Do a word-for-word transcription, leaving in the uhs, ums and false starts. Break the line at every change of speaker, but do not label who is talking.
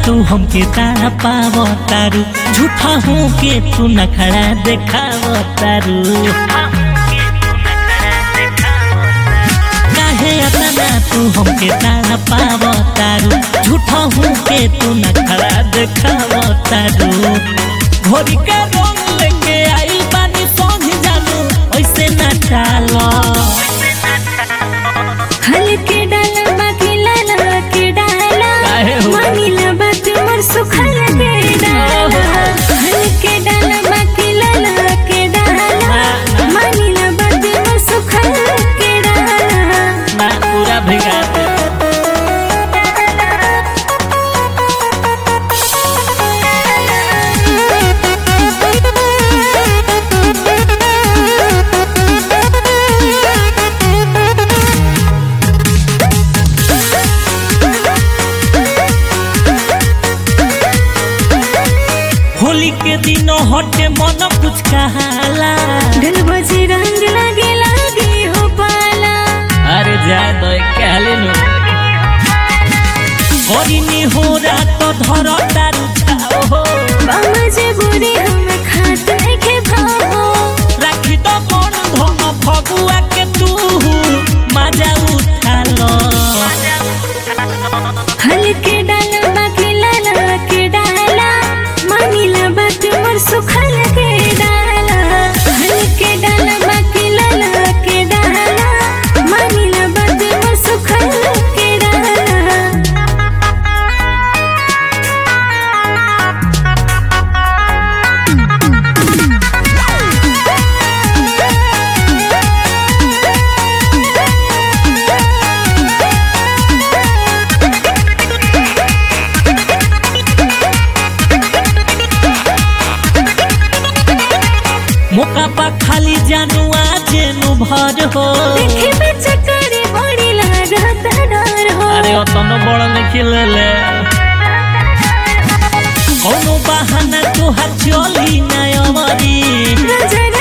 तू हमके तारा पाव तारू झूठा हो के तू नखरा देखाव तारू काहे अतना तू हमके तारा पाव तारू झूठा हो के तू नखरा देखाव तारू घोड़ी का रंग लेके आई पानी सोच जानू ऐसे ना डालो
हल्के डाला बाकी लाला के डाला मानिला बात मोर सुखल के डाला हल्के डाला बाकी लाला के डाला मानिला बात मोर सुखल के डाला
ना पूरा भिगा दे होली के दिनों हटे मन कुछ कहाला
ढल बजे रंग लगे लगे हो पाला
अरे जाए दो कहले नो हरिनी हो रात तो धर तारू छाओ हो
बाजे बुरी हम खात के भाओ
राखी तो कौन धम फगुआ के तू मजा उठा लो
हल्के डाला बाकी लाला के डाला मानिला बात मोर सुखल के डाला हल्के डाला बाकी लाला के डाला मानिला बात मोर सुखल के डाला
मौका पा खाली जानू आज नु भर हो
देखे में चक्कर बड़ी लागत डर हो
अरे ओतनो बड़ नहीं ले कोनो बहाना तो हर चली ना अमरी
नजर